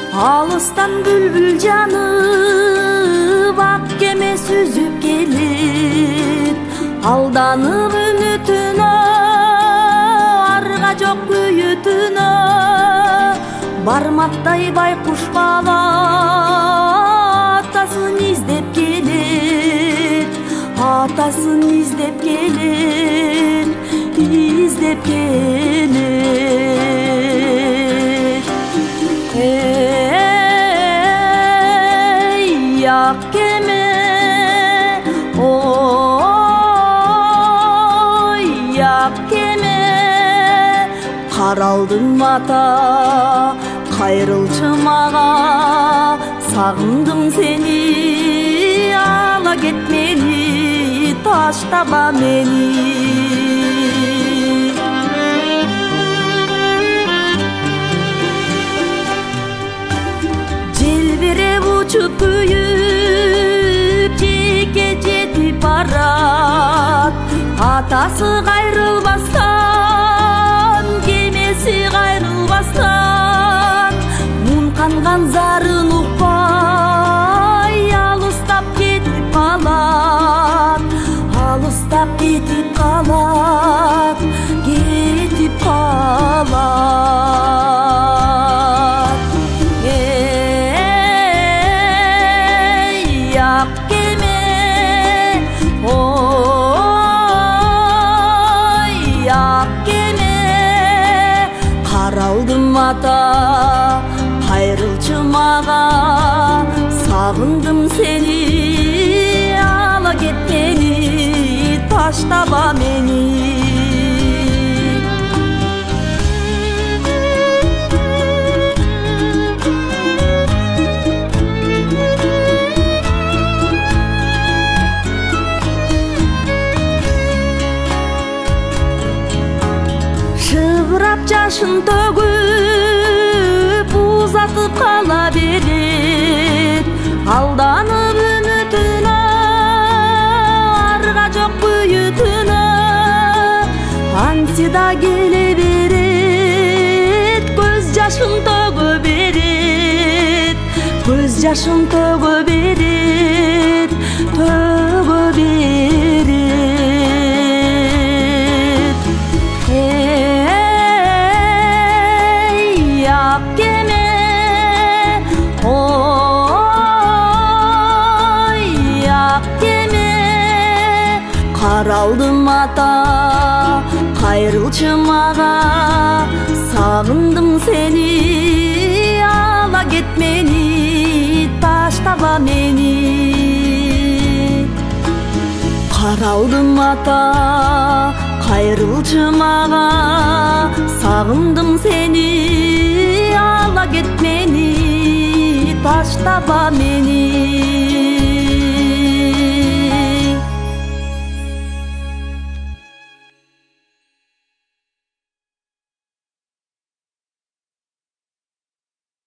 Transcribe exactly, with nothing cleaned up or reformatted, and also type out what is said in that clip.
Алыстан бүлбүл жанып ак кеме сүзүп келет, алданып үмүтүнө арга жок күйүтүнө, бармактай байкуш бала атасын издеп келет, атасын издеп келет, издеп келет. Эй, ак кеме, ой, ак кеме, каралдың мата, кайрылчы мага, сагындым сени, ала кетмени, таштаба мени. Желбиреп учуп күйүп жеке жетип барат, атасы кайрылбастан, кемеси кайрылбастан, мунканган зарын укпай алыстап кетип калат, алыстап кетип калат, кетип калат. Эй, ак кеме, ой, ак кеме, каралдым ата, кайрылчы мага, сагындым сени, ала кетмени, таштаба мени. Шыбырап жашын төгүп узатып кала берет, алданып үмүтүнө арга жок күйүтүнө, антида келе берет, көз жашын төгө берет, көз жашын төгө берет, төгө берет. Эй, ак кеме, ой, ак кеме, каралдым ата, кайрылчы мага, сагындым сени, ала кетмени, таштаба мени. Каралдым ата, кайрылчы мага, сагындым сени, ала кетмени, таштаба мени.